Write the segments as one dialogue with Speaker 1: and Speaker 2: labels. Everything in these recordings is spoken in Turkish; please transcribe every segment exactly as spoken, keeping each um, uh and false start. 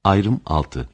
Speaker 1: Ayrım altı.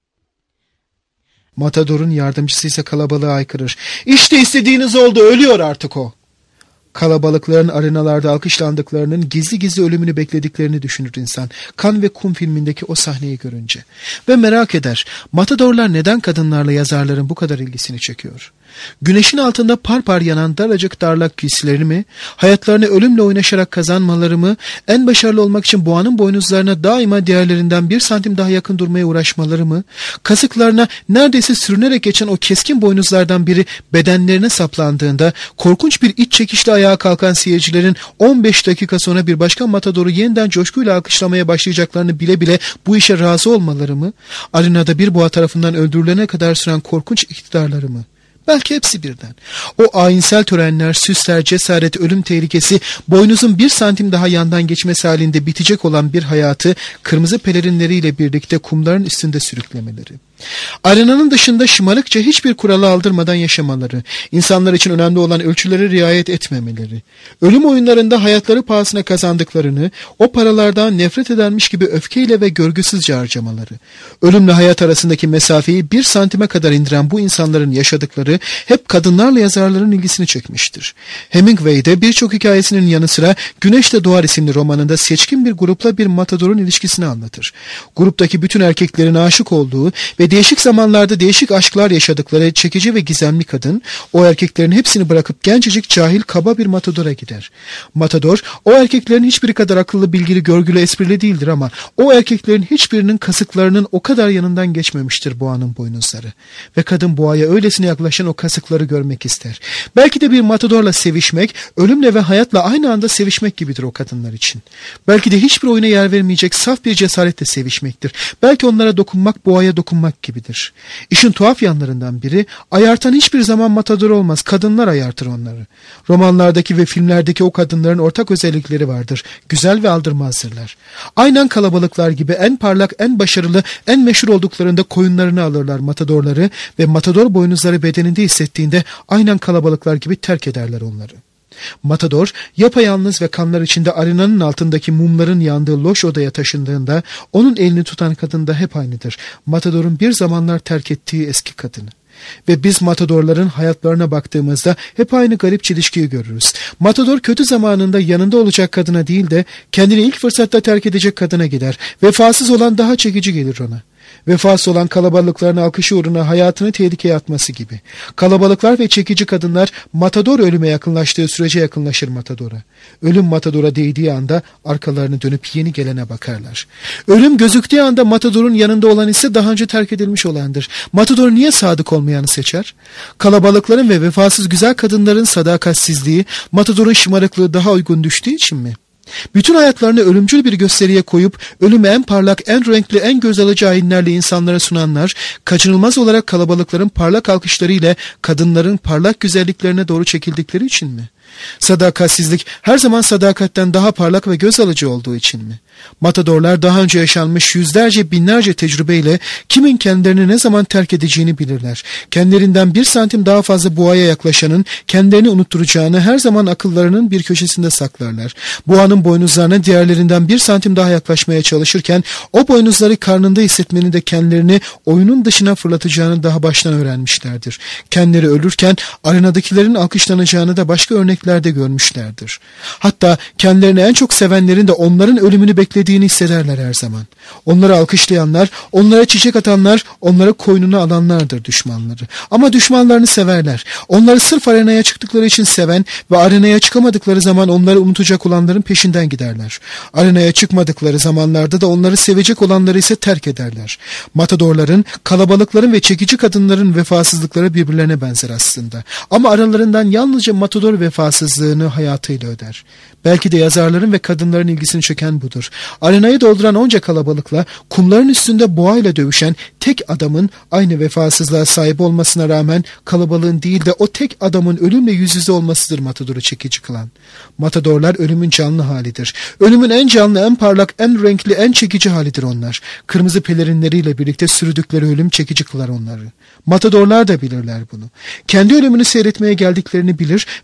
Speaker 2: Matador'un yardımcısı ise kalabalığa aykırır. İşte istediğiniz oldu, ölüyor artık o. Kalabalıkların arenalarda alkışlandıklarının gizli gizli ölümünü beklediklerini düşünür insan. Kan ve Kum filmindeki o sahneyi görünce. Ve merak eder, matadorlar neden kadınlarla yazarların bu kadar ilgisini çekiyor? Güneşin altında par par yanan daracık darlak giysileri mi, hayatlarını ölümle oynaşarak kazanmaları mı, en başarılı olmak için boğanın boynuzlarına daima diğerlerinden bir santim daha yakın durmaya uğraşmaları mı, kasıklarına neredeyse sürünerek geçen o keskin boynuzlardan biri bedenlerine saplandığında korkunç bir iç çekişle ayağa kalkan seyircilerin on beş dakika sonra bir başka matadoru yeniden coşkuyla alkışlamaya başlayacaklarını bile bile bu işe razı olmaları mı, arenada bir boğa tarafından öldürülene kadar süren korkunç iktidarları mı? Belki hepsi birden. O ayinsel törenler, süsler, cesaret, ölüm tehlikesi, boynuzun bir santim daha yandan geçmesi halinde bitecek olan bir hayatı kırmızı pelerinleriyle birlikte kumların üstünde sürüklemeleri. Arenanın dışında şımarıkça hiçbir kuralı aldırmadan yaşamaları, insanlar için önemli olan ölçülere riayet etmemeleri, ölüm oyunlarında hayatları pahasına kazandıklarını, o paralardan nefret edermiş gibi öfkeyle ve görgüsüzce harcamaları, ölümle hayat arasındaki mesafeyi bir santime kadar indiren bu insanların yaşadıkları hep kadınlarla yazarların ilgisini çekmiştir. Hemingway'de birçok hikayesinin yanı sıra Güneşte Doğar isimli romanında seçkin bir grupla bir matadorun ilişkisini anlatır. Gruptaki bütün erkeklerin aşık olduğu ve değişik zamanlarda değişik aşklar yaşadıkları çekici ve gizemli kadın, o erkeklerin hepsini bırakıp gencecik, cahil, kaba bir matadora gider. Matador, o erkeklerin hiçbiri kadar akıllı, bilgili, görgülü, esprili değildir ama o erkeklerin hiçbirinin kasıklarının o kadar yanından geçmemiştir boğanın boynuzları. Ve kadın boğaya öylesine yaklaşan o kasıkları görmek ister. Belki de bir matadorla sevişmek, ölümle ve hayatla aynı anda sevişmek gibidir o kadınlar için. Belki de hiçbir oyuna yer vermeyecek saf bir cesaretle sevişmektir. Belki onlara dokunmak, boğaya dokunmak gibidir. İşin tuhaf yanlarından biri, ayartan hiçbir zaman matador olmaz, kadınlar ayartır onları. Romanlardaki ve filmlerdeki o kadınların ortak özellikleri vardır. Güzel ve aldırmazdırlar. Aynen kalabalıklar gibi en parlak, en başarılı, en meşhur olduklarında koyunlarını alırlar matadorları ve matador boynuzları bedeninde hissettiğinde aynen kalabalıklar gibi terk ederler onları. Matador, yapayalnız ve kanlar içinde arenanın altındaki mumların yandığı loş odaya taşındığında onun elini tutan kadın da hep aynıdır. Matador'un bir zamanlar terk ettiği eski kadını. Ve biz matadorların hayatlarına baktığımızda hep aynı garip çelişkiyi görürüz. Matador kötü zamanında yanında olacak kadına değil de kendini ilk fırsatta terk edecek kadına gider. Vefasız olan daha çekici gelir ona. Vefasız olan kalabalıkların alkışı uğruna hayatını tehlikeye atması gibi. Kalabalıklar ve çekici kadınlar matador ölüme yakınlaştığı sürece yakınlaşır matadora. Ölüm matadora değdiği anda arkalarını dönüp yeni gelene bakarlar. Ölüm gözüktüğü anda matadorun yanında olan ise daha önce terk edilmiş olandır. Matador niye sadık olmayanı seçer? Kalabalıkların ve vefasız güzel kadınların sadakatsizliği, matadorun şımarıklığı daha uygun düştüğü için mi? Bütün hayatlarını ölümcül bir gösteriye koyup ölümü en parlak, en renkli, en göz alıcı ayinlerle insanlara sunanlar, kaçınılmaz olarak kalabalıkların parlak alkışlarıyla kadınların parlak güzelliklerine doğru çekildikleri için mi? Sadakatsizlik her zaman sadakatten daha parlak ve göz alıcı olduğu için mi? Matadorlar daha önce yaşanmış yüzlerce binlerce tecrübeyle kimin kendilerini ne zaman terk edeceğini bilirler. Kendilerinden bir santim daha fazla boğaya yaklaşanın kendilerini unutturacağını her zaman akıllarının bir köşesinde saklarlar. Boğanın boynuzlarına diğerlerinden bir santim daha yaklaşmaya çalışırken o boynuzları karnında hissetmenin de kendilerini oyunun dışına fırlatacağını daha baştan öğrenmişlerdir. Kendileri ölürken arenadakilerin alkışlanacağını da başka örneklerde görmüşlerdir. Hatta kendilerini en çok sevenlerin de onların ölümünü beklediğini hissederler her zaman. Onları alkışlayanlar, onlara çiçek atanlar, onlara koynuna alanlardır düşmanları. Ama düşmanlarını severler. Onları sırf arenaya çıktıkları için seven ve arenaya çıkamadıkları zaman onları unutacak olanların peşinden giderler. Arenaya çıkmadıkları zamanlarda da onları sevecek olanları ise terk ederler. Matadorların, kalabalıkların ve çekici kadınların vefasızlıkları birbirlerine benzer aslında. Ama aralarından yalnızca matador vefasızlığını hayatıyla öder. Belki de yazarların ve kadınların ilgisini çeken budur. Arenayı dolduran onca kalabalıkla kumların üstünde boğayla dövüşen tek adamın aynı vefasızlığa sahip olmasına rağmen kalabalığın değil de o tek adamın ölümle yüz yüze olmasıdır matadoru çekici kılan. Matadorlar ölümün canlı halidir. Ölümün en canlı, en parlak, en renkli, en çekici halidir onlar. Kırmızı pelerinleriyle birlikte sürdükleri ölüm çekici kılar onları. Matadorlar da bilirler bunu. Kendi ölümünü seyretmeye geldiklerini bilir, vefasız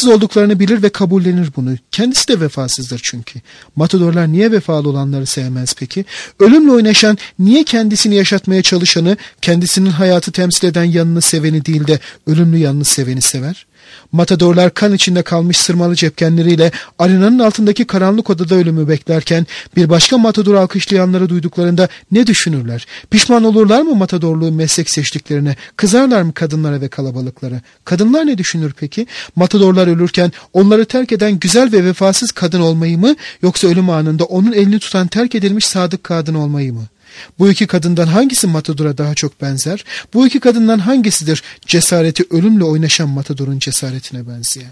Speaker 2: olduklarını bilir ve kabullenir bunu. Kendisi de vefasızdır çünkü. Matadorlar niye vefalı olanları sevmez peki? Ölümle oynaşan niye kendisini yaşatmaya çalışanı, kendisinin hayatı temsil eden yanını seveni değil de ölümlü yanını seveni sever? Matadorlar kan içinde kalmış sırmalı cepkenleriyle arenanın altındaki karanlık odada ölümü beklerken bir başka matador alkışlayanları duyduklarında ne düşünürler? Pişman olurlar mı matadorluğu meslek seçtiklerine? Kızarlar mı kadınlara ve kalabalıklara? Kadınlar ne düşünür peki? Matadorlar ölürken onları terk eden güzel ve vefasız kadın olmayı mı, yoksa ölüm anında onun elini tutan terk edilmiş sadık kadın olmayı mı? Bu iki kadından hangisi matadora daha çok benzer? Bu iki kadından hangisidir cesareti ölümle oynaşan matadorun cesaretine benzeyen?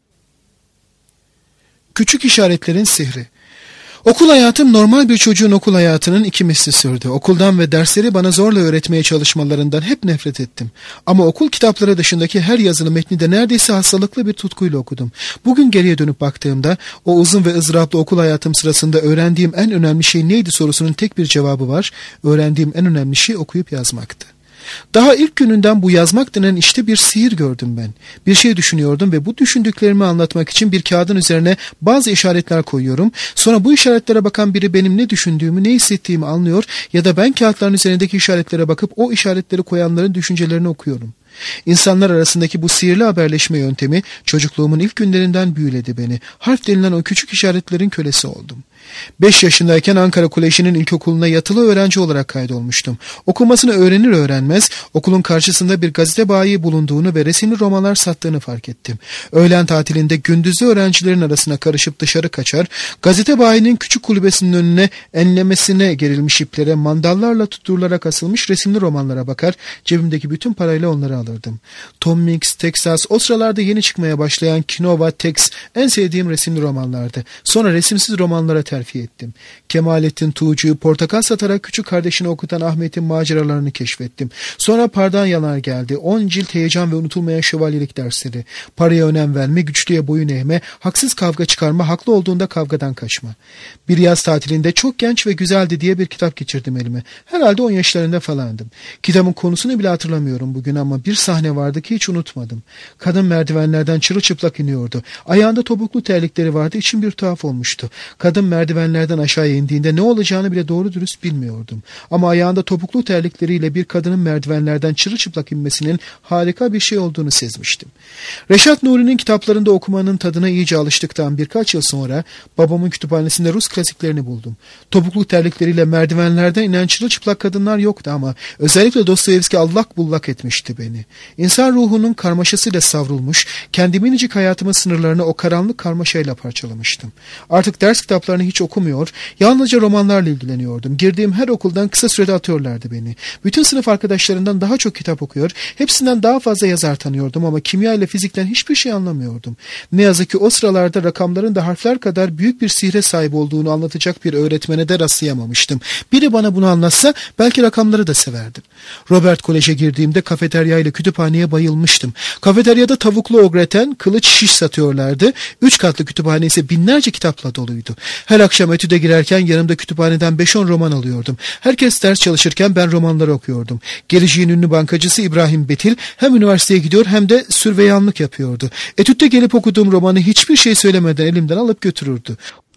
Speaker 2: Küçük işaretlerin sihri. Okul hayatım normal bir çocuğun okul hayatının iki misli sürdü. Okuldan ve dersleri bana zorla öğretmeye çalışmalarından hep nefret ettim. Ama okul kitapları dışındaki her yazılı metni de neredeyse hastalıklı bir tutkuyla okudum. Bugün geriye dönüp baktığımda o uzun ve ızdıraplı okul hayatım sırasında öğrendiğim en önemli şey neydi sorusunun tek bir cevabı var. Öğrendiğim en önemli şey okuyup yazmaktı. Daha ilk gününden bu yazmak denen işte bir sihir gördüm ben. Bir şey düşünüyordum ve bu düşündüklerimi anlatmak için bir kağıdın üzerine bazı işaretler koyuyorum. Sonra bu işaretlere bakan biri benim ne düşündüğümü, ne hissettiğimi anlıyor ya da ben kağıtların üzerindeki işaretlere bakıp o işaretleri koyanların düşüncelerini okuyorum. İnsanlar arasındaki bu sihirli haberleşme yöntemi çocukluğumun ilk günlerinden büyüledi beni. Harf denilen o küçük işaretlerin kölesi oldum. beş yaşındayken Ankara Koleji'nin ilkokuluna yatılı öğrenci olarak kaydolmuştum. Okumasını öğrenir öğrenmez okulun karşısında bir gazete bayi bulunduğunu ve resimli romanlar sattığını fark ettim. Öğlen tatilinde gündüzlü öğrencilerin arasına karışıp dışarı kaçar, gazete bayinin küçük kulübesinin önüne enlemesine gerilmiş iplere mandallarla tutturularak asılmış resimli romanlara bakar, cebimdeki bütün parayla onları alırdım. Tom Mix, Texas, o sıralarda yeni çıkmaya başlayan Kinova, Tex en sevdiğim resimli romanlardı. Sonra resimsiz romanlara terfi ettim. Kemalettin Tuğcu'yu portakal satarak küçük kardeşini okutan Ahmet'in maceralarını keşfettim. Sonra Pardan Yanar geldi. On cilt heyecan ve unutulmayan şövalyelik dersleri. Paraya önem verme, güçlüye boyun eğme, haksız kavga çıkarma, haklı olduğunda kavgadan kaçma. Bir yaz tatilinde Çok Genç ve Güzeldi diye bir kitap geçirdim elime. Herhalde on yaşlarında falandım. Kitabın konusunu bile hatırlamıyorum bugün ama bir sahne vardı ki hiç unutmadım. Kadın merdivenlerden çırılçıplak iniyordu. Ayağında topuklu terlikleri vardı, içim bir tuhaf olmuştu. Kadın merdivenlerden aşağıya indiğinde ne olacağını bile doğru dürüst bilmiyordum. Ama ayağında topuklu terlikleriyle bir kadının merdivenlerden çırılçıplak inmesinin harika bir şey olduğunu sezmiştim. Reşat Nuri'nin kitaplarında okumanın tadına iyice alıştıktan birkaç yıl sonra babamın kütüphanesinde Rus klasiklerini buldum. Topuklu terlikleriyle merdivenlerden inen çırılçıplak kadınlar yoktu ama özellikle Dostoyevski allak bullak etmişti beni. İnsan ruhunun karmaşasıyla savrulmuş, kendi minicik hayatımın sınırlarını o karanlık karmaşayla parçalamıştım. Artık ders kitaplarını hiç okumuyor, yalnızca romanlarla ilgileniyordum. Girdiğim her okuldan kısa sürede atıyorlardı beni. Bütün sınıf arkadaşlarından daha çok kitap okuyor, hepsinden daha fazla yazar tanıyordum ama kimya ile fizikten hiçbir şey anlamıyordum. Ne yazık ki o sıralarda rakamların da harfler kadar büyük bir sihre sahip olduğunu anlatacak bir öğretmene de rastlayamamıştım. Biri bana bunu anlatsa belki rakamları da severdim. Robert Kolej'e girdiğimde kafeterya ile kütüphaneye bayılmıştım. Kafeteryada tavuklu ogreten, kılıç şiş satıyorlardı. Üç katlı kütüphane ise binlerce kitapla doluydu. Her akşam etüde girerken yanımda kütüphaneden beş on roman alıyordum. Herkes ders çalışırken ben romanları okuyordum. Geleceğin ünlü bankacısı İbrahim Betil hem üniversiteye gidiyor hem de sürveyanlık yapıyordu. Etütte gelip okuduğum romanı hiçbir şey söylemeden elimden alıp götürürdü.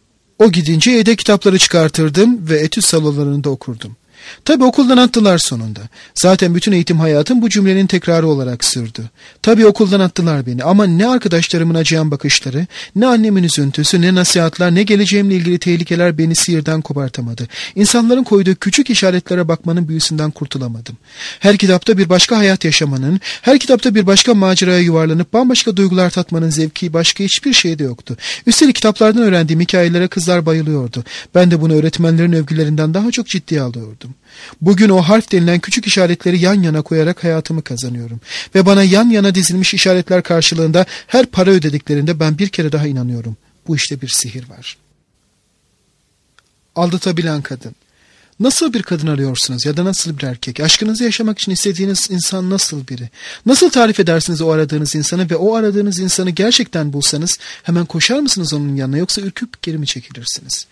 Speaker 2: O gidince yedek kitapları çıkartırdım ve etüt salonlarında okurdum. Tabii okuldan attılar sonunda. Zaten bütün eğitim hayatım bu cümlenin tekrarı olarak sürdü. Tabii okuldan attılar beni ama ne arkadaşlarımın acıyan bakışları, ne annemin üzüntüsü, ne nasihatler, ne geleceğimle ilgili tehlikeler beni sihirden kopartamadı. İnsanların koyduğu küçük işaretlere bakmanın büyüsünden kurtulamadım. Her kitapta bir başka hayat yaşamanın, her kitapta bir başka maceraya yuvarlanıp bambaşka duygular tatmanın zevki başka hiçbir şeyde yoktu. Üstelik kitaplardan öğrendiğim hikayelere kızlar bayılıyordu. Ben de bunu öğretmenlerin övgülerinden daha çok ciddiye alıyordum. Bugün o harf denilen küçük işaretleri yan yana koyarak hayatımı kazanıyorum. Ve bana yan yana dizilmiş işaretler karşılığında her para ödediklerinde ben bir kere daha inanıyorum. Bu işte bir sihir var. Aldatabilen kadın. Nasıl bir kadın arıyorsunuz ya da nasıl bir erkek? Aşkınızı yaşamak için istediğiniz insan nasıl biri? Nasıl tarif edersiniz o aradığınız insanı ve o aradığınız insanı gerçekten bulsanız hemen koşar mısınız onun yanına yoksa ürküp geri mi çekilirsiniz?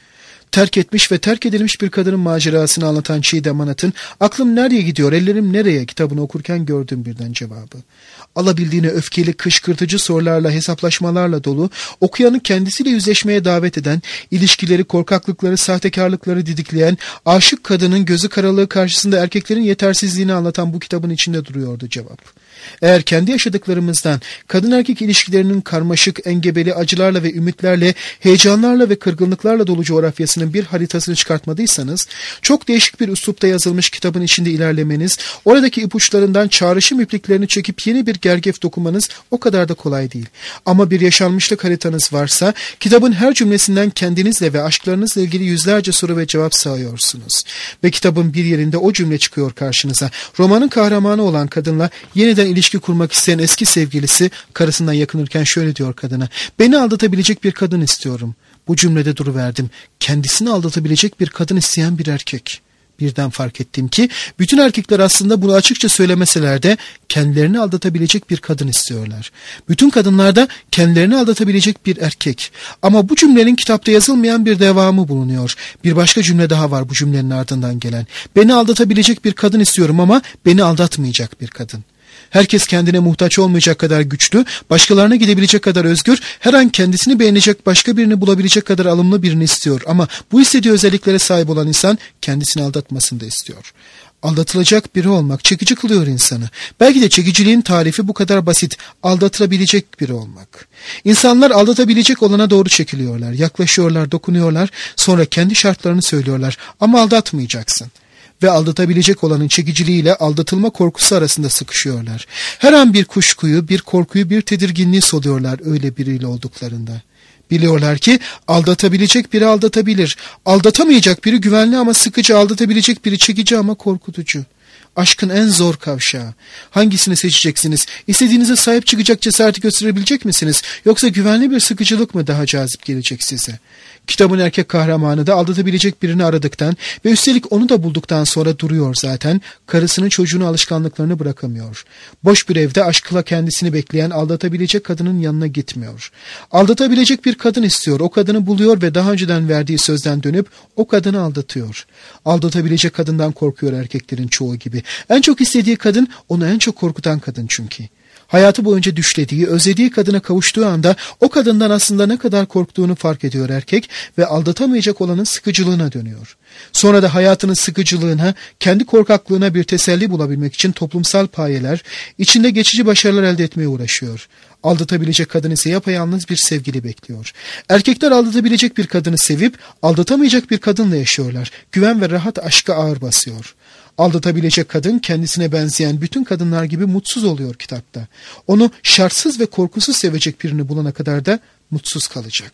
Speaker 2: Terk etmiş ve terk edilmiş bir kadının macerasını anlatan Çiğdem Manat'ın "Aklım nereye gidiyor, ellerim nereye?" kitabını okurken gördüm birden cevabı. Alabildiğine öfkeli, kışkırtıcı sorularla, hesaplaşmalarla dolu, okuyanı kendisiyle yüzleşmeye davet eden, ilişkileri, korkaklıkları, sahtekarlıkları didikleyen, aşık kadının gözü karalığı karşısında erkeklerin yetersizliğini anlatan bu kitabın içinde duruyordu cevap. Eğer kendi yaşadıklarımızdan, kadın erkek ilişkilerinin karmaşık, engebeli acılarla ve ümitlerle, heyecanlarla ve kırgınlıklarla dolu coğrafyasının bir haritasını çıkartmadıysanız, çok değişik bir üslupta yazılmış kitabın içinde ilerlemeniz, oradaki ipuçlarından çağrışım ipliklerini çekip yeni bir gergef dokumanız o kadar da kolay değil. Ama bir yaşanmışlık haritanız varsa, kitabın her cümlesinden kendinizle ve aşklarınızla ilgili yüzlerce soru ve cevap sağıyorsunuz. Ve kitabın bir yerinde o cümle çıkıyor karşınıza. Romanın kahramanı olan kadınla yeniden ilişki kurmak isteyen eski sevgilisi karısından yakınırken şöyle diyor kadına: "Beni aldatabilecek bir kadın istiyorum." Bu cümlede duruverdim. Kendisini aldatabilecek bir kadın isteyen bir erkek. Birden fark ettim ki bütün erkekler aslında bunu açıkça söylemeseler de kendilerini aldatabilecek bir kadın istiyorlar. Bütün kadınlar da kendilerini aldatabilecek bir erkek. Ama bu cümlenin kitapta yazılmayan bir devamı bulunuyor. Bir başka cümle daha var bu cümlenin ardından gelen. "Beni aldatabilecek bir kadın istiyorum ama beni aldatmayacak bir kadın." Herkes kendine muhtaç olmayacak kadar güçlü, başkalarına gidebilecek kadar özgür, her an kendisini beğenecek başka birini bulabilecek kadar alımlı birini istiyor. Ama bu istediği özelliklere sahip olan insan kendisini aldatmasını da istiyor. Aldatılacak biri olmak çekici kılıyor insanı. Belki de çekiciliğin tarifi bu kadar basit. Aldatılabilecek biri olmak. İnsanlar aldatabilecek olana doğru çekiliyorlar, yaklaşıyorlar, dokunuyorlar, sonra kendi şartlarını söylüyorlar. Ama aldatmayacaksın. Ve aldatabilecek olanın çekiciliğiyle aldatılma korkusu arasında sıkışıyorlar. Her an bir kuşkuyu, bir korkuyu, bir tedirginliği soluyorlar öyle biriyle olduklarında. Biliyorlar ki aldatabilecek biri aldatabilir. Aldatamayacak biri güvenli ama sıkıcı, aldatabilecek biri çekici ama korkutucu. Aşkın en zor kavşağı. Hangisini seçeceksiniz? İstediğinize sahip çıkacak cesareti gösterebilecek misiniz? Yoksa güvenli bir sıkıcılık mı daha cazip gelecek size? Kitabın erkek kahramanı da aldatabilecek birini aradıktan ve üstelik onu da bulduktan sonra duruyor zaten. Karısının, çocuğunu, alışkanlıklarını bırakamıyor. Boş bir evde aşkla kendisini bekleyen aldatabilecek kadının yanına gitmiyor. Aldatabilecek bir kadın istiyor. O kadını buluyor ve daha önceden verdiği sözden dönüp o kadını aldatıyor. Aldatabilecek kadından korkuyor erkeklerin çoğu gibi. En çok istediği kadın onu en çok korkutan kadın çünkü. Hayatı boyunca düşlediği, özlediği kadına kavuştuğu anda o kadından aslında ne kadar korktuğunu fark ediyor erkek ve aldatamayacak olanın sıkıcılığına dönüyor. Sonra da hayatının sıkıcılığına, kendi korkaklığına bir teselli bulabilmek için toplumsal payeler, içinde geçici başarılar elde etmeye uğraşıyor. Aldatabilecek kadın ise yapayalnız bir sevgili bekliyor. Erkekler aldatabilecek bir kadını sevip aldatamayacak bir kadınla yaşıyorlar. Güven ve rahat aşka ağır basıyor. Aldatabilecek kadın kendisine benzeyen bütün kadınlar gibi mutsuz oluyor kitapta. Onu şartsız ve korkusuz sevecek birini bulana kadar da mutsuz kalacak.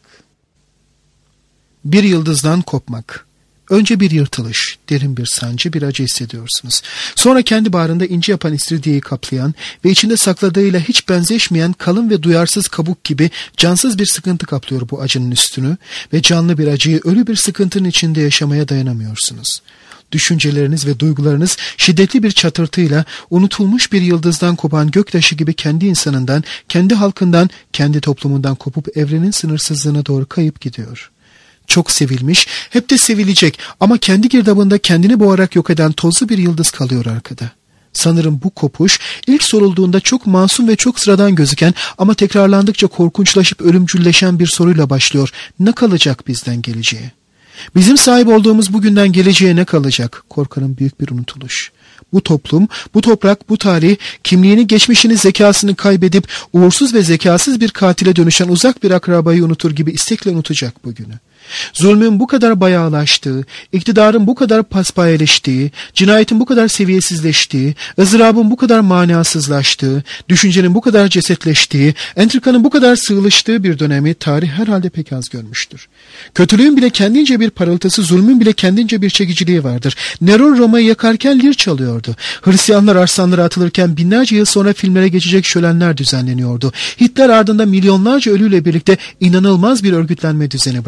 Speaker 2: Bir yıldızdan kopmak. Önce bir yırtılış, derin bir sancı, bir acı hissediyorsunuz. Sonra kendi bağrında ince yapan istiridyeyi kaplayan ve içinde sakladığıyla hiç benzeşmeyen kalın ve duyarsız kabuk gibi cansız bir sıkıntı kaplıyor bu acının üstünü ve canlı bir acıyı ölü bir sıkıntının içinde yaşamaya dayanamıyorsunuz. Düşünceleriniz ve duygularınız şiddetli bir çatırtıyla unutulmuş bir yıldızdan kopan göktaşı gibi kendi insanından, kendi halkından, kendi toplumundan kopup evrenin sınırsızlığına doğru kayıp gidiyor. Çok sevilmiş, hep de sevilecek ama kendi girdabında kendini boğarak yok eden tozlu bir yıldız kalıyor arkada. Sanırım bu kopuş ilk sorulduğunda çok masum ve çok sıradan gözüken ama tekrarlandıkça korkunçlaşıp ölümcülleşen bir soruyla başlıyor. Ne kalacak bizden geleceğe? Bizim sahip olduğumuz bugünden geleceğe ne kalacak? Korkarım büyük bir unutuluş. Bu toplum, bu toprak, bu tarih, kimliğini, geçmişini, zekasını kaybedip uğursuz ve zekasız bir katile dönüşen uzak bir akrabayı unutur gibi istekle unutacak bugünü. Zulmün bu kadar bayağılaştığı, iktidarın bu kadar paspayeleştiği, cinayetin bu kadar seviyesizleştiği, ızdırabın bu kadar manasızlaştığı, düşüncenin bu kadar cesetleştiği, entrikanın bu kadar sığılıştığı bir dönemi tarih herhalde pek az görmüştür. Kötülüğün bile kendince bir parıltısı, zulmün bile kendince bir çekiciliği vardır. Neron Roma'yı yakarken lir çalıyordu. Hristiyanlar arslanlara atılırken binlerce yıl sonra filmlere geçecek şölenler düzenleniyordu. Hitler ardında milyonlarca ölüyle birlikte inanılmaz bir örgütlenme düzeni bıraktı.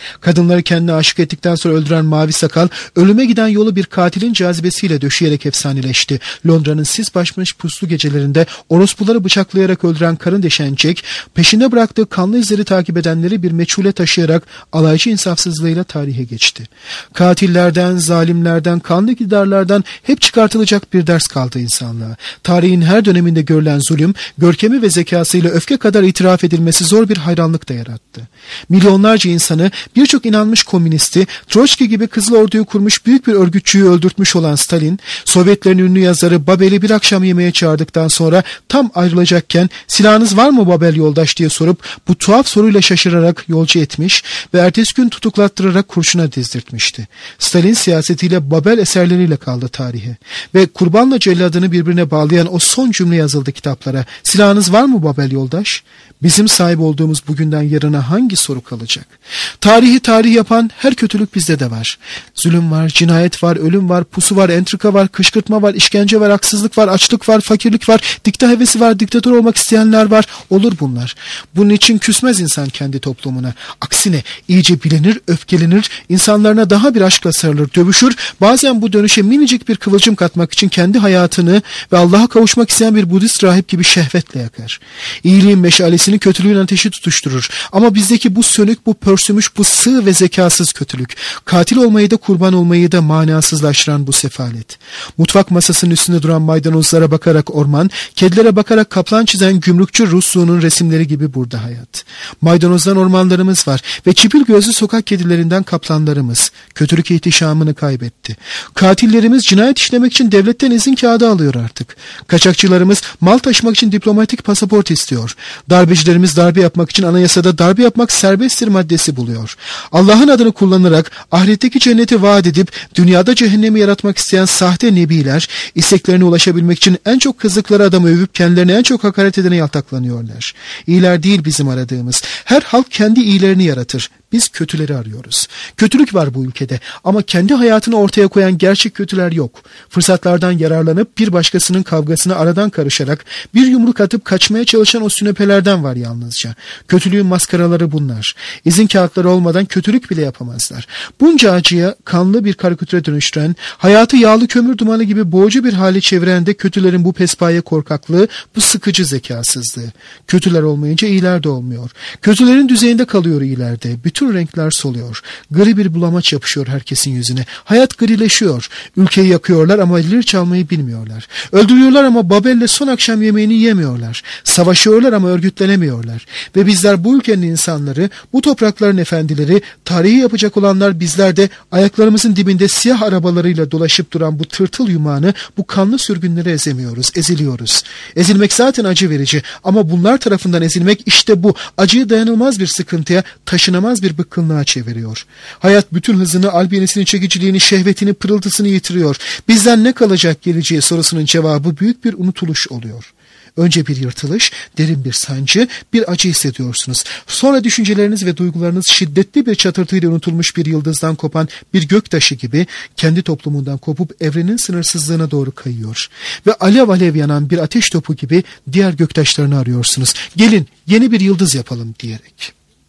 Speaker 2: Kadınları kendine aşık ettikten sonra öldüren mavi sakal, ölüme giden yolu bir katilin cazibesiyle döşeyerek efsaneleşti. Londra'nın sis başmış puslu gecelerinde orospuları bıçaklayarak öldüren karın deşen Jack, peşinde bıraktığı kanlı izleri takip edenleri bir meçhule taşıyarak alaycı insafsızlığıyla tarihe geçti. Katillerden, zalimlerden, kanlı iktidarlardan hep çıkartılacak bir ders kaldı insanlığa. Tarihin her döneminde görülen zulüm, görkemi ve zekasıyla öfke kadar itiraf edilmesi zor bir hayranlık da yarattı. Milyonlarca insanı, birçok inanmış komünisti, Troçki gibi Kızıl Ordu'yu kurmuş büyük bir örgütçüyü öldürtmüş olan Stalin, Sovyetlerin ünlü yazarı Babel'i bir akşam yemeğe çağırdıktan sonra tam ayrılacakken "Silahınız var mı Babel yoldaş?" diye sorup bu tuhaf soruyla şaşırarak yolcu etmiş ve ertesi gün tutuklattırarak kurşuna dizdirtmişti. Stalin siyasetiyle Babel eserleriyle kaldı tarihe ve kurbanla celladını birbirine bağlayan o son cümle yazıldı kitaplara. "Silahınız var mı Babel yoldaş?" Bizim sahip olduğumuz bugünden yarına hangi soru kalacak? Tarihi tarih yapan her kötülük bizde de var. Zulüm var, cinayet var, ölüm var, pusu var, entrika var, kışkırtma var, işkence var, haksızlık var, açlık var, fakirlik var, dikta hevesi var, diktatör olmak isteyenler var. Olur bunlar. Bunun için küsmez insan kendi toplumuna. Aksine iyice bilenir, öfkelenir, insanlarına daha bir aşkla sarılır, dövüşür. Bazen bu dönüşe minicik bir kıvılcım katmak için kendi hayatını ve Allah'a kavuşmak isteyen bir Budist rahip gibi şehvetle yakar. İyiliğin meşalesini kötülüğün ateşi tutuşturur. Ama bizdeki bu sönük, bu pörsümüş, bu sığ ve zekasız kötülük, katil olmayı da kurban olmayı da manasızlaştıran bu sefalet. Mutfak masasının üstünde duran maydanozlara bakarak orman, kedilere bakarak kaplan çizen gümrükçü Rusluğunun resimleri gibi burada hayat. Maydanozdan ormanlarımız var ve çipil gözlü sokak kedilerinden kaplanlarımız. Kötülük ihtişamını kaybetti. Katillerimiz cinayet işlemek için devletten izin kağıdı alıyor artık. Kaçakçılarımız mal taşımak için diplomatik pasaport istiyor. Darbecilerimiz darbe yapmak için anayasada darbe yapmak serbesttir maddesi buluyor. Allah'ın adını kullanarak ahiretteki cenneti vaat edip dünyada cehennemi yaratmak isteyen sahte nebiler, isteklerine ulaşabilmek için en çok kızdıkları adamı övüp kendilerine en çok hakaret edene yaltaklanıyorlar. İyiler değil bizim aradığımız. Her halk kendi iyilerini yaratır. Biz kötüleri arıyoruz. Kötülük var bu ülkede ama kendi hayatını ortaya koyan gerçek kötüler yok. Fırsatlardan yararlanıp bir başkasının kavgasına aradan karışarak bir yumruk atıp kaçmaya çalışan o sünepelerden var yalnızca. Kötülüğün maskaraları bunlar. İzin kağıtları olmadan kötülük bile yapamazlar. Bunca acıya kanlı bir karikatüre dönüştüren, hayatı yağlı kömür dumanı gibi boğucu bir hale çeviren de kötülerin bu pespaye korkaklığı, bu sıkıcı zekasızlığı. Kötüler olmayınca iyiler de olmuyor. Kötülerin düzeyinde kalıyor iyilerde. Bütün renkler soluyor. Gri bir bulamaç yapışıyor herkesin yüzüne. Hayat grileşiyor. Ülkeyi yakıyorlar ama lir çalmayı bilmiyorlar. Öldürüyorlar ama Babel'le son akşam yemeğini yemiyorlar. Savaşıyorlar ama örgütlenemiyorlar. Ve bizler bu ülkenin insanları, bu toprakların efendileri, tarihi yapacak olanlar bizler de ayaklarımızın dibinde siyah arabalarıyla dolaşıp duran bu tırtıl yumağını, bu kanlı sürgünleri ezemiyoruz, eziliyoruz. Ezilmek zaten acı verici ama bunlar tarafından ezilmek işte bu acıyı dayanılmaz bir sıkıntıya, taşınamaz bir bıkkınlığa çeviriyor. Hayat bütün hızını, albiyenisini, çekiciliğini, şehvetini, pırıltısını yitiriyor. Bizden ne kalacak geleceği sorusunun cevabı büyük bir unutuluş oluyor. Önce bir yırtılış, derin bir sancı, bir acı hissediyorsunuz. Sonra düşünceleriniz ve duygularınız şiddetli bir çatırtıyla unutulmuş bir yıldızdan kopan bir göktaşı gibi kendi toplumundan kopup evrenin sınırsızlığına doğru kayıyor. Ve alev alev yanan bir ateş topu gibi diğer göktaşlarını arıyorsunuz. Gelin yeni bir yıldız yapalım diyerek.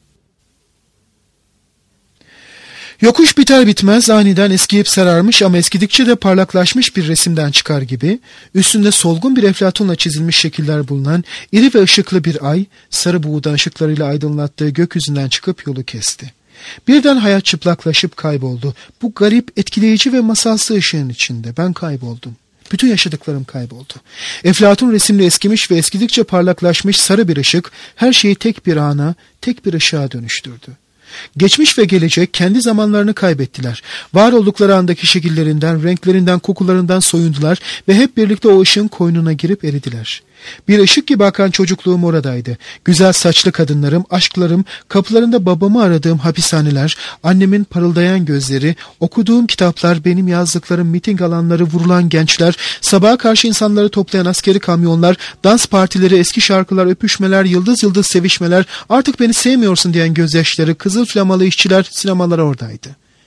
Speaker 2: Yokuş biter bitmez aniden eskiyip sararmış ama eskidikçe de parlaklaşmış bir resimden çıkar gibi, üstünde solgun bir eflatunla çizilmiş şekiller bulunan iri ve ışıklı bir ay, sarı buğda ışıklarıyla aydınlattığı gökyüzünden çıkıp yolu kesti. Birden hayat çıplaklaşıp kayboldu. Bu garip, etkileyici ve masalsı ışığın içinde ben kayboldum. Bütün yaşadıklarım kayboldu. Eflatun resimli eskimiş ve eskidikçe parlaklaşmış sarı bir ışık, her şeyi tek bir ana, tek bir ışığa dönüştürdü. Geçmiş ve gelecek kendi zamanlarını kaybettiler. Var oldukları andaki şekillerinden, renklerinden, kokularından soyundular ve hep birlikte o ışığın koynuna girip eridiler. Bir ışık gibi akan çocukluğum oradaydı. Güzel saçlı kadınlarım, aşklarım, kapılarında babamı aradığım hapishaneler, annemin parıldayan gözleri, okuduğum kitaplar, benim yazdıklarım, miting alanları, vurulan gençler, sabaha karşı insanları toplayan askeri kamyonlar, dans partileri, eski şarkılar, öpüşmeler, yıldız yıldız sevişmeler, artık beni sevmiyorsun diyen gözyaşları, kızıl flamalı işçiler, sinemalar oradaydı.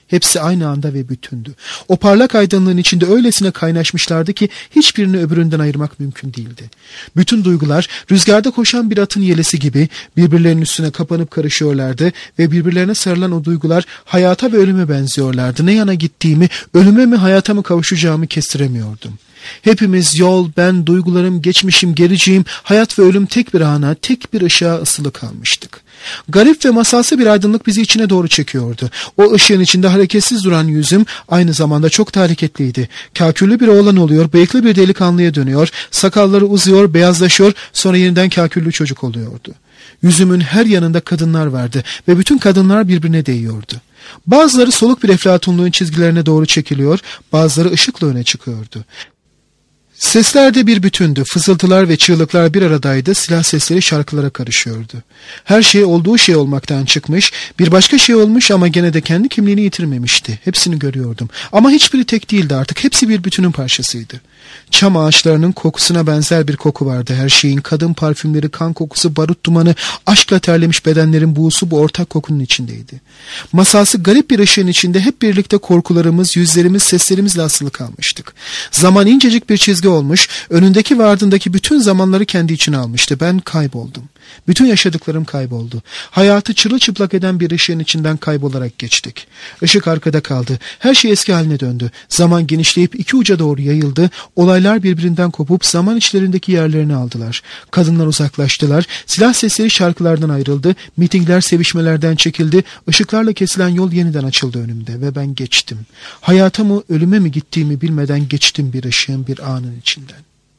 Speaker 2: Hepsi aynı anda ve bütündü. O parlak aydınlığın içinde öylesine kaynaşmışlardı ki hiçbirini öbüründen ayırmak mümkün değildi. Bütün duygular rüzgarda koşan bir atın yelesi gibi birbirlerinin üstüne kapanıp karışıyorlardı ve birbirlerine sarılan o duygular hayata ve ölüme benziyorlardı. Ne yana gittiğimi, ölüme mi hayata mı kavuşacağımı kestiremiyordum. Hepimiz yol, ben, duygularım, geçmişim, geleceğim, hayat ve ölüm tek bir ana, tek bir ışığa ısılı kalmıştık. Garip ve masalsı bir aydınlık bizi içine doğru çekiyordu. O ışığın içinde hareketsiz duran yüzüm aynı zamanda çok da hareketliydi. Kaküllü bir oğlan oluyor, bıyıklı bir delikanlıya dönüyor, sakalları uzuyor, beyazlaşıyor, sonra yeniden kaküllü çocuk oluyordu. Yüzümün her yanında kadınlar vardı ve bütün kadınlar birbirine değiyordu. Bazıları soluk bir eflatunluğun çizgilerine doğru çekiliyor, bazıları ışıkla öne çıkıyordu. Sesler de bir bütündü, fısıltılar ve çığlıklar bir aradaydı, silah sesleri şarkılara karışıyordu. Her şey olduğu şey olmaktan çıkmış, bir başka şey olmuş ama gene de kendi kimliğini yitirmemişti. Hepsini görüyordum ama hiçbiri tek değildi artık, hepsi bir bütünün parçasıydı. Çam ağaçlarının kokusuna benzer bir koku vardı her şeyin, kadın parfümleri, kan kokusu, barut dumanı, aşkla terlemiş bedenlerin buğusu bu ortak kokunun içindeydi. Masalsı garip bir ışığın içinde hep birlikte korkularımız, yüzlerimiz, seslerimizle asılı kalmıştık. Zaman incecik bir çizgi olmuş, önündeki ve ardındaki bütün zamanları kendi içine almıştı. Ben kayboldum. Bütün yaşadıklarım kayboldu. Hayatı çırılçıplak eden bir ışığın içinden kaybolarak geçtik. Işık arkada kaldı. Her şey eski haline döndü. Zaman genişleyip iki uca doğru yayıldı. Olaylar birbirinden kopup zaman içlerindeki yerlerini aldılar. Kadınlar uzaklaştılar. Silah sesleri şarkılardan ayrıldı. Mitingler sevişmelerden çekildi. Işıklarla kesilen yol yeniden açıldı önümde ve ben geçtim. Hayata mı ölüme mi gittiğimi bilmeden geçtim bir ışığın, bir anın içinden.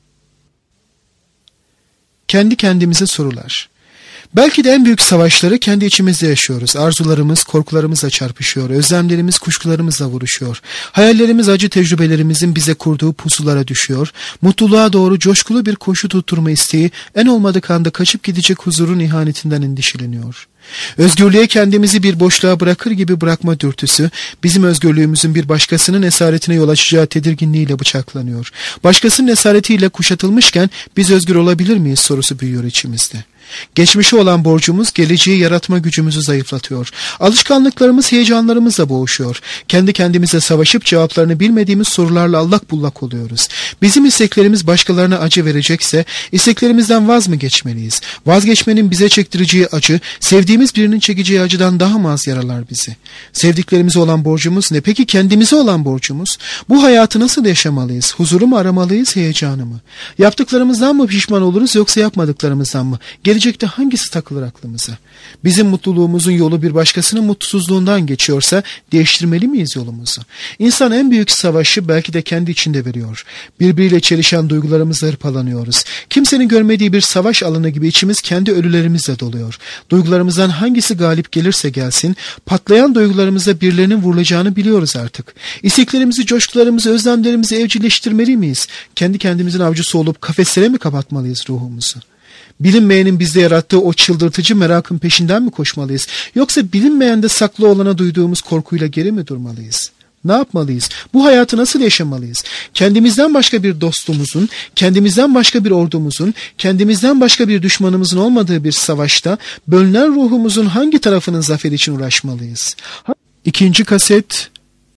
Speaker 2: Kendi kendimize sorular. Belki de en büyük savaşları kendi içimizde yaşıyoruz. Arzularımız, korkularımızla çarpışıyor. Özlemlerimiz, kuşkularımızla vuruşuyor. Hayallerimiz, acı tecrübelerimizin bize kurduğu pusulara düşüyor. Mutluluğa doğru coşkulu bir koşu tutturma isteği, en olmadık anda kaçıp gidecek huzurun ihanetinden endişeleniyor. Özgürlüğe kendimizi bir boşluğa bırakır gibi bırakma dürtüsü, bizim özgürlüğümüzün bir başkasının esaretine yol açacağı tedirginliğiyle bıçaklanıyor. Başkasının esaretiyle kuşatılmışken biz özgür olabilir miyiz sorusu büyüyor içimizde. Geçmişe olan borcumuz geleceği yaratma gücümüzü zayıflatıyor. Alışkanlıklarımız heyecanlarımızla boğuşuyor. Kendi kendimize savaşıp cevaplarını bilmediğimiz sorularla allak bullak oluyoruz. Bizim isteklerimiz başkalarına acı verecekse isteklerimizden vaz mı geçmeliyiz? Vazgeçmenin bize çektireceği acı, sevdiğimiz birinin çekeceği acıdan daha mı az yaralar bizi? Sevdiklerimize olan borcumuz ne? Peki kendimize olan borcumuz? Bu hayatı nasıl yaşamalıyız? Huzuru mu aramalıyız, heyecanı mı? Yaptıklarımızdan mı pişman oluruz yoksa yapmadıklarımızdan mı? Gelecekte hangisi takılır aklımıza? Bizim mutluluğumuzun yolu bir başkasının mutsuzluğundan geçiyorsa değiştirmeli miyiz yolumuzu? İnsan en büyük savaşı belki de kendi içinde veriyor. Birbiriyle çelişen duygularımızla hırpalanıyoruz. Kimsenin görmediği bir savaş alanı gibi içimiz kendi ölülerimizle doluyor. Duygularımızdan hangisi galip gelirse gelsin, patlayan duygularımıza birilerinin vurulacağını biliyoruz artık. İsteklerimizi, coşkularımızı, özlemlerimizi evcilleştirmeli miyiz? Kendi kendimizin avcısı olup kafeslere mi kapatmalıyız ruhumuzu? Bilinmeyenin bizde yarattığı o çıldırtıcı merakın peşinden mi koşmalıyız? Yoksa bilinmeyende saklı olana duyduğumuz korkuyla geri mi durmalıyız? Ne yapmalıyız? Bu hayatı nasıl yaşamalıyız? Kendimizden başka bir dostumuzun, kendimizden başka bir ordumuzun, kendimizden başka bir düşmanımızın olmadığı bir savaşta bölünen ruhumuzun hangi tarafının zaferi için uğraşmalıyız? İkinci kaset